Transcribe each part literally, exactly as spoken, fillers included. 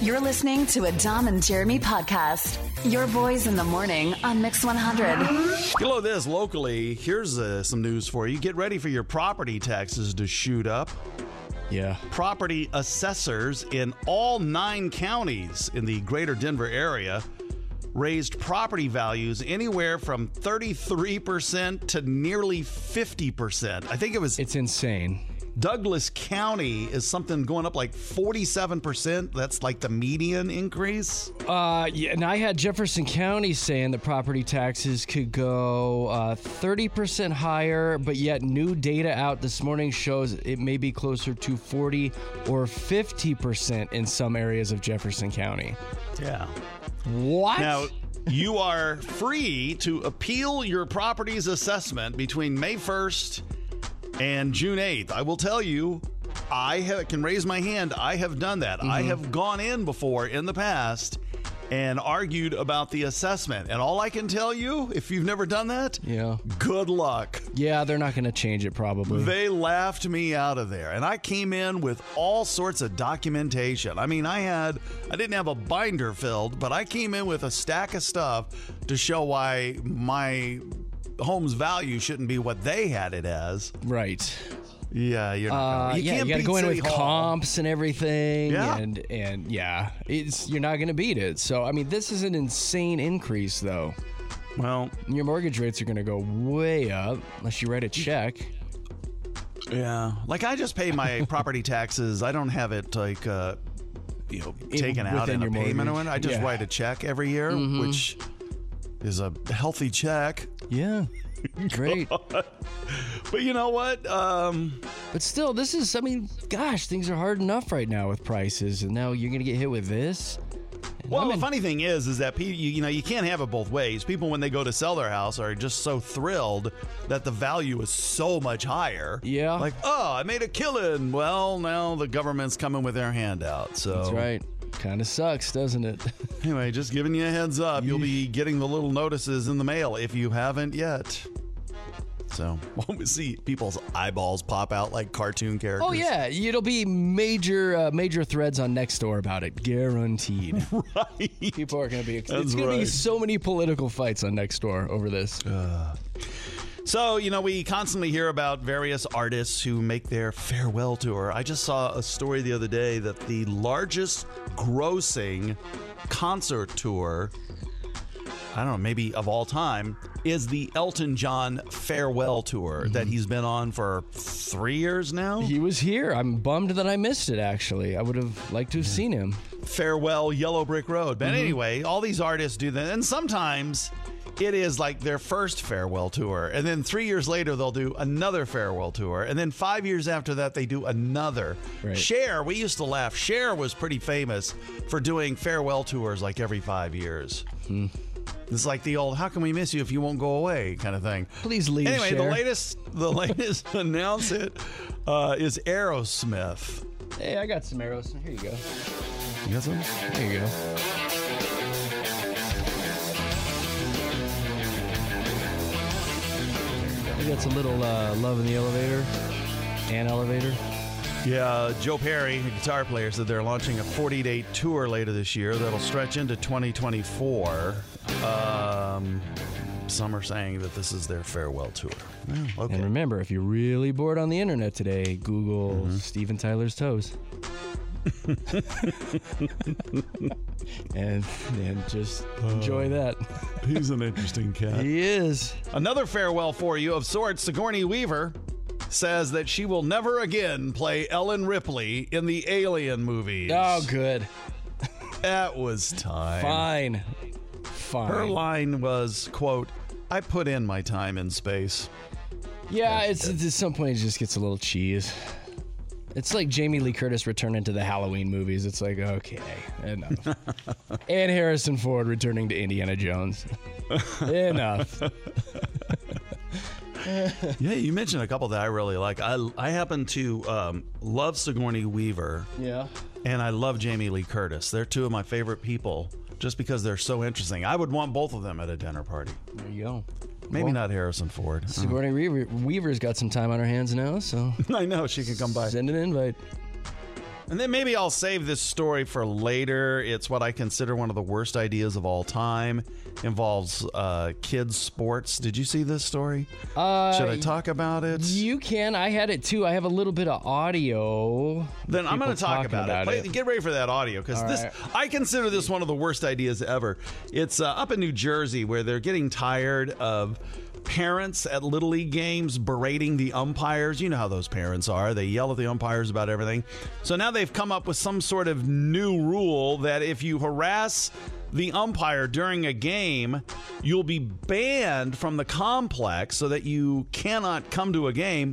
You're listening to a Dom and Jeremy podcast. Your boys in the morning on Mix one hundred. Hello, this locally. Here's uh, some news for you. Get ready for your property taxes to shoot up. Yeah. Property assessors in all nine counties in the greater Denver area raised property values anywhere from thirty-three percent to nearly fifty percent. I think it was... It's insane. Douglas County is something going up like forty-seven percent. That's like the median increase. Uh, yeah, and I had Jefferson County saying that property taxes could go uh, thirty percent higher, but yet new data out this morning shows it may be closer to forty or fifty percent in some areas of Jefferson County. Yeah. What? Now, you are free to appeal your property's assessment between May first and June eighth. I will tell you, I have, can raise my hand. I have done that. Mm-hmm. I have gone in before in the past and argued about the assessment. And all I can tell you, if you've never done that, yeah, good luck. Yeah, they're not going to change it probably. They laughed me out of there. And I came in with all sorts of documentation. I mean, I had, I didn't have a binder filled, but I came in with a stack of stuff to show why my home's value shouldn't be what they had it as. Right. Yeah, you're not uh, gonna, you yeah, can't you got to beat go in City with Hall. comps and everything, Yeah. and and yeah, it's you're not going to beat it. So I mean, this is an insane increase, though. Well, your mortgage rates are going to go way up unless you write a check. Yeah, like I just pay my property taxes. I don't have it like uh, you know taken in, out in a payment mortgage. or anything. I just yeah. write a check every year, mm-hmm. which is a healthy check. Yeah. Great. But you know what? Um, but still, this is, I mean, gosh, things are hard enough right now with prices, and now you're going to get hit with this? And well, I'm the in- funny thing is, is that people, you, you know, you can't have it both ways. People, when they go to sell their house, are just so thrilled that the value is so much higher. Yeah. Like, oh, I made a killing. Well, now the government's coming with their handout. So that's right. Kind of sucks, doesn't it? Anyway, just giving you a heads up. You'll be getting the little notices in the mail if you haven't yet. So, won't we see people's eyeballs pop out like cartoon characters? Oh, yeah. It'll be major uh, major threads on Nextdoor about it. Guaranteed. Right. People are going to be... That's it's going right. to be so many political fights on Nextdoor over this. Uh. So, you know, we constantly hear about various artists who make their farewell tour. I just saw a story the other day that the largest grossing concert tour, I don't know, maybe of all time, is the Elton John farewell tour mm-hmm. that he's been on for three years now. He was here. I'm bummed that I missed it, actually. I would have liked to have seen him. Farewell Yellow Brick Road. But mm-hmm. anyway, all these artists do that. And sometimes it is like their first farewell tour. And then three years later, they'll do another farewell tour. And then five years after that, they do another. Right. Cher, we used to laugh. Cher was pretty famous for doing farewell tours like every five years. Hmm. It's like the old, how can we miss you if you won't go away kind of thing. Please leave, Anyway, Cher. the latest, the latest announce it uh, is Aerosmith. Hey, I got some arrows. Here you go. You got some? There you go. We got some little uh, Love in the Elevator and Elevator. Yeah, Joe Perry, a guitar player, said they're launching a forty-day tour later this year that'll stretch into twenty twenty-four. Um, some are saying that this is their farewell tour. Well, okay. And remember, if you're really bored on the internet today, Google mm-hmm. Steven Tyler's toes. and and just enjoy uh, that. He's an interesting cat. He is. Another farewell for you of sorts. Sigourney Weaver says that she will never again play Ellen Ripley in the Alien movies. Oh, good. That was time. Fine. Fine. Her line was, quote, I put in my time in space. Yeah, it's, it's at some point it just gets a little cheese. It's like Jamie Lee Curtis returning to the Halloween movies. It's like, okay, enough. And Harrison Ford returning to Indiana Jones. Enough. Yeah, you mentioned a couple that I really like. I, I happen to um, love Sigourney Weaver. Yeah. And I love Jamie Lee Curtis. They're two of my favorite people just because they're so interesting. I would want both of them at a dinner party. There you go. Maybe well, not Harrison Ford. Sigourney Weaver, Weaver's got some time on her hands now, so I know she can come by. Send an invite. And then maybe I'll save this story for later. It's what I consider one of the worst ideas of all time. Involves uh, kids' sports. Did you see this story? Uh, Should I talk about it? You can. I had it too. I have a little bit of audio. Then I'm going to talk about, about it. it. Play, get ready for that audio, because this right. I consider this one of the worst ideas ever. It's uh, up in New Jersey, where they're getting tired of parents at Little League games berating the umpires. You know how those parents are. They yell at the umpires about everything. So now they've come up with some sort of new rule that if you harass the umpire during a game, you'll be banned from the complex so that you cannot come to a game,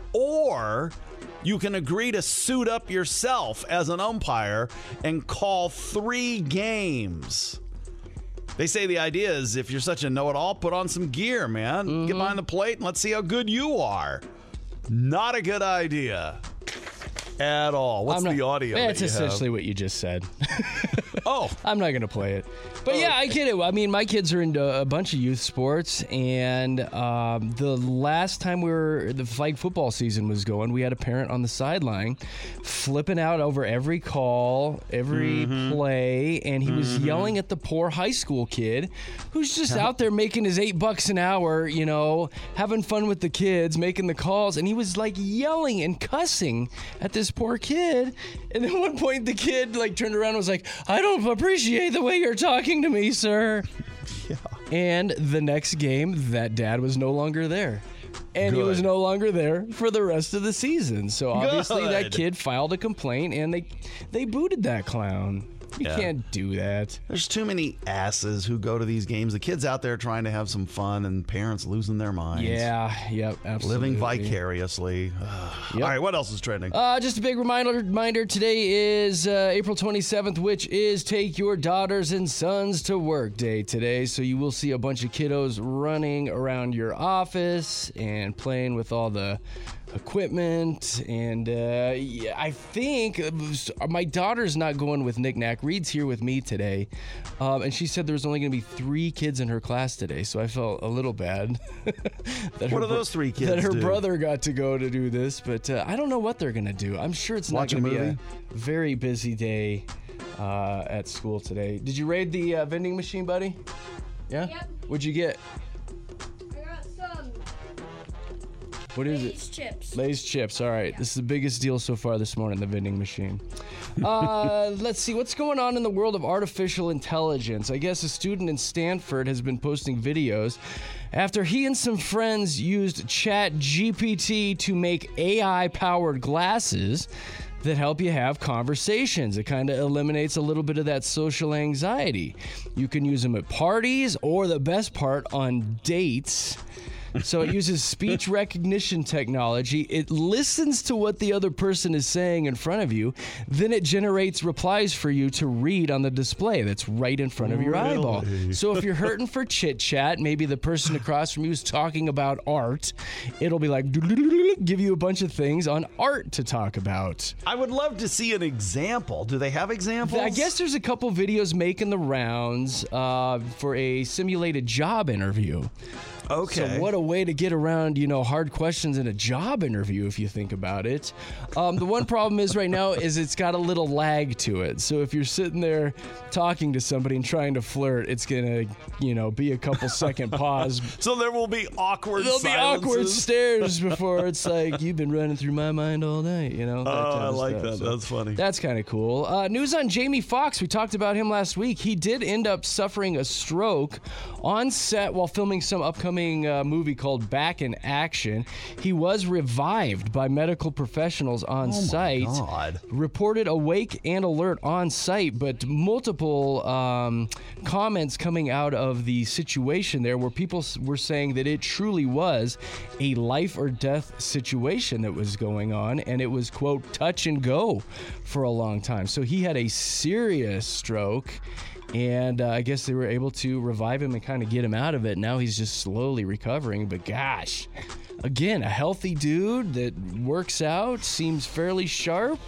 or you can agree to suit up yourself as an umpire and call three games. They say the idea is, if you're such a know-it-all, put on some gear, man. Mm-hmm. Get behind the plate and let's see how good you are. Not a good idea at all. What's not, the audio? That's that essentially have? what you just said. Oh. I'm not going to play it. But oh, yeah, okay. I get it. I mean, my kids are into a bunch of youth sports, and um, the last time we were, the flag football season was going, we had a parent on the sideline flipping out over every call, every mm-hmm. play, and he was mm-hmm. yelling at the poor high school kid who's just out there making his eight bucks an hour, you know, having fun with the kids, making the calls, and he was like yelling and cussing at this poor kid. And at one point, the kid like turned around and was like, "I don't appreciate the way you're talking to me, sir." Yeah. And the next game, that dad was no longer there. And Good. He was no longer there for the rest of the season. So obviously Good. That kid filed a complaint, and they they booted that clown. You yeah. can't do that. There's too many asses who go to these games. The kids out there trying to have some fun, and parents losing their minds. Yeah, yep, absolutely. Living vicariously. Yep. All right, what else is trending? Uh, just a big reminder, reminder today is uh, April twenty-seventh, which is Take Your Daughters and Sons to Work Day today. So you will see a bunch of kiddos running around your office and playing with all the equipment, and uh, yeah, I think my daughter's not going with Nick Nack. Reed's here with me today, um, and she said there was only going to be three kids in her class today, so I felt a little bad. that what do those three kids That her do? brother got to go to do this, but uh, I don't know what they're going to do. I'm sure it's Watch not going to be a a very busy day uh, at school today. Did you raid the uh, vending machine, buddy? Yeah? Yep. What'd you get? What is Lay's it? chips. Lay's chips. All right. Yeah. This is the biggest deal so far this morning, the vending machine. Uh, let's see. What's going on in the world of artificial intelligence? I guess a student in Stanford has been posting videos after he and some friends used Chat G P T to make A I-powered glasses that help you have conversations. It kind of eliminates a little bit of that social anxiety. You can use them at parties, or the best part, on dates. So it uses speech recognition technology. It listens to what the other person is saying in front of you. Then it generates replies for you to read on the display that's right in front of your really? eyeball. So if you're hurting for chit chat, maybe the person across from you is talking about art, it'll be like, give you a bunch of things on art to talk about. I would love to see an example. Do they have examples? I guess there's a couple videos making the rounds uh, for a simulated job interview. Okay. So what a way to get around, you know, hard questions in a job interview, if you think about it. Um, the one problem is right now is it's got a little lag to it. So if you're sitting there talking to somebody and trying to flirt, it's going to, you know, be a couple second pause. So there will be awkward There'll silences. be awkward stares before it's like, you've been running through my mind all night, you know? That oh, type I of like stuff. that. So that's funny. That's kind of cool. Uh, news on Jamie Foxx. We talked about him last week. He did end up suffering a stroke on set while filming some upcoming uh, movie called Back in Action. He was revived by medical professionals on oh site. My God. Reported awake and alert on site, but multiple um, comments coming out of the situation there where people were saying that it truly was a life or death situation that was going on, and it was, quote, touch and go for a long time. So he had a serious stroke. And uh, I guess they were able to revive him and kind of get him out of it. Now he's just slowly recovering. But gosh, again, a healthy dude that works out, seems fairly sharp.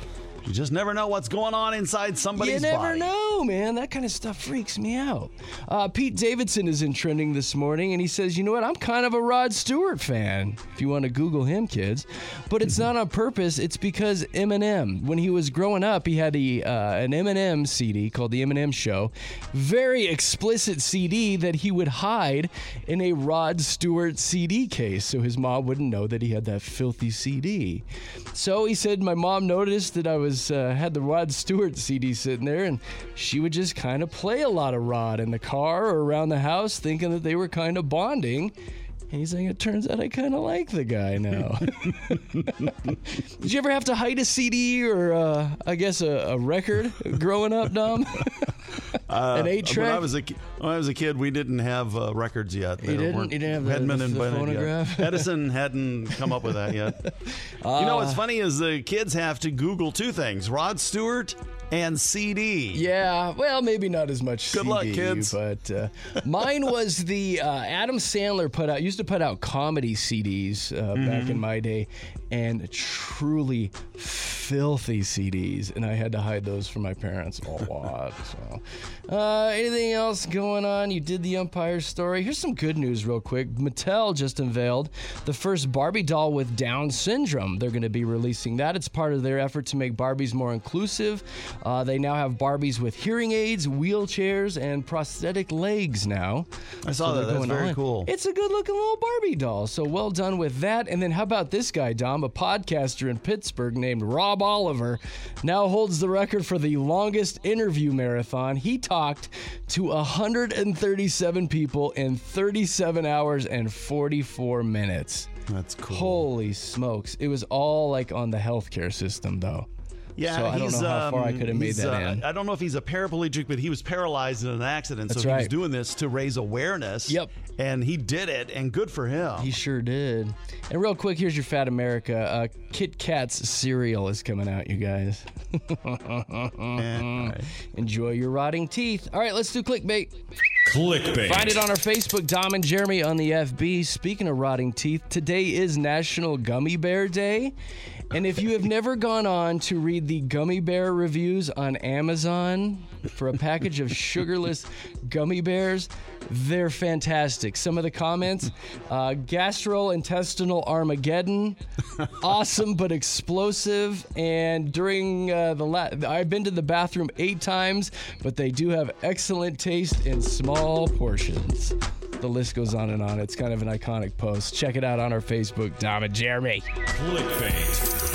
You just never know what's going on inside somebody's You never body. know, man. That kind of stuff freaks me out. Uh, Pete Davidson is in trending this morning, and he says, you know what? I'm kind of a Rod Stewart fan, if you want to Google him, kids. But it's not on purpose. It's because Eminem, when he was growing up, he had a, uh, an Eminem C D called The Eminem Show. Very explicit C D that he would hide in a Rod Stewart C D case so his mom wouldn't know that he had that filthy C D. So he said, my mom noticed that I was Uh, had the Rod Stewart C D sitting there, and she would just kind of play a lot of Rod in the car or around the house, thinking that they were kind of bonding. And he's saying, it turns out I kind of like the guy now. Did you ever have to hide a C D or, uh, I guess, a, a record growing up, Dom? Uh, An eight-track? When I was a ki- when I was a kid, we didn't have uh, records yet. You didn't? weren't- You didn't have the- Hedman the- and the Bennett phonograph? yet. Edison hadn't come up with that yet. you know what's funny is the kids have to Google two things: Rod Stewart and C D. Yeah, well, maybe not as much Good C D, luck, kids. but uh, mine was the uh, Adam Sandler put out used to put out comedy C Ds uh, Mm-hmm. back in my day, and truly filthy C Ds, and I had to hide those from my parents a lot. So, uh, anything else going on? You did the Empire story. Here's some good news, real quick. Mattel just unveiled the first Barbie doll with Down syndrome. They're going to be releasing that. It's part of their effort to make Barbies more inclusive. Uh, they now have Barbies with hearing aids, wheelchairs, and prosthetic legs now. I saw they're that. That's going very all in. cool. It's a good-looking little Barbie doll, so well done with that. And then how about this guy, Dom, a podcaster in Pittsburgh named Rob Oliver, now holds the record for the longest interview marathon. He talked to one hundred thirty-seven people in thirty-seven hours and forty-four minutes. That's cool. Holy smokes. It was all like on the healthcare system, though. Yeah, So I don't he's, know how far I um, could have made he's, that uh, in. I don't know if he's a paraplegic, but he was paralyzed in an accident, That's so he was right. doing this to raise awareness. Yep. And he did it, and good for him. He sure did. And real quick, here's your Fat America. Uh, Kit Kat's cereal is coming out, you guys. Eh, right. Enjoy your rotting teeth. All right, let's do clickbait. Clickbait. Find it on our Facebook, Dom and Jeremy on the F B. Speaking of rotting teeth, today is National Gummy Bear Day. And if you have never gone on to read the gummy bear reviews on Amazon for a package of sugarless gummy bears, they're fantastic. Some of the comments, uh, gastrointestinal Armageddon, awesome but explosive, and during uh, the la- I've been to the bathroom eight times, but they do have excellent taste in small portions. The list goes on and on. It's kind of an iconic post. Check it out on our Facebook, Dom and Jeremy. Clickbait.